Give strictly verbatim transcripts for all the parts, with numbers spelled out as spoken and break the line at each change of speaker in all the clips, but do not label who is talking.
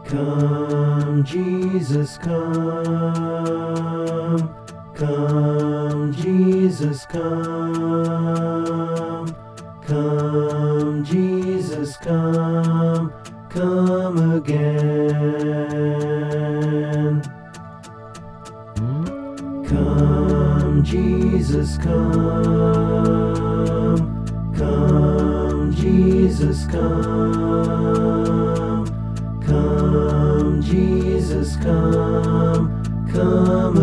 Come, Jesus, come. Come, Jesus, come. Come, Jesus, come. Come again. Come, Jesus, come. Come, Jesus, come. Come, Jesus, come. Come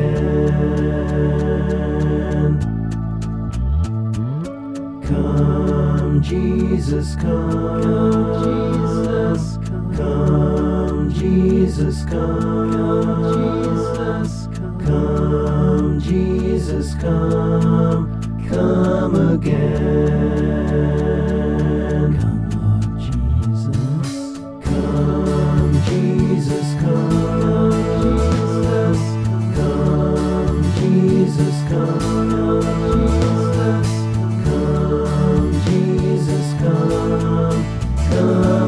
again. Come, Jesus, come. Come, Jesus, come. Come, Jesus, come. Come again. Come, Lord Jesus. Come, Jesus, come. Come, Jesus, come. Come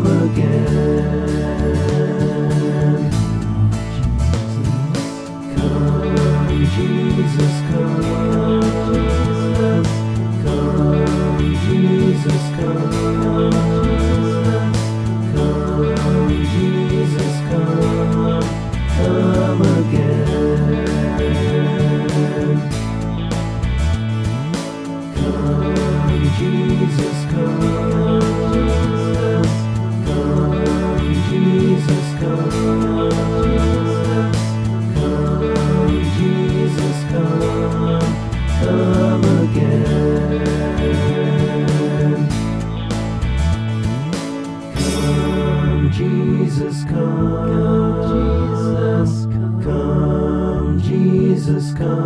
again. Come, Jesus, come. Come, Jesus, come. Come, Jesus, come. Come again. Come, Jesus, come. Come, Jesus, come. Come, Jesus, come. Come again. Come, Jesus, come. Come, Jesus,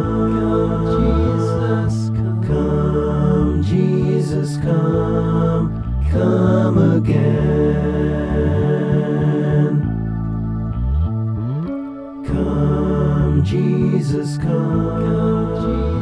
come. Come, Jesus, come. Come again. Come, Jesus, come.